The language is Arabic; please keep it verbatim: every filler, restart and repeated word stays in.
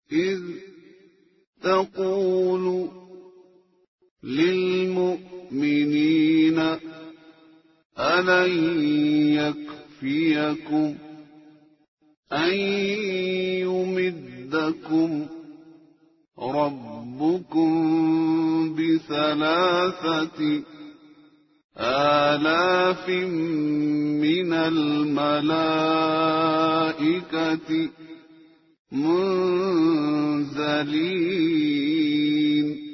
إذ تقول للمؤمنين ألن يكفيكم أن يمدكم ربكم بثلاثة آلاف من الملائكة منزلين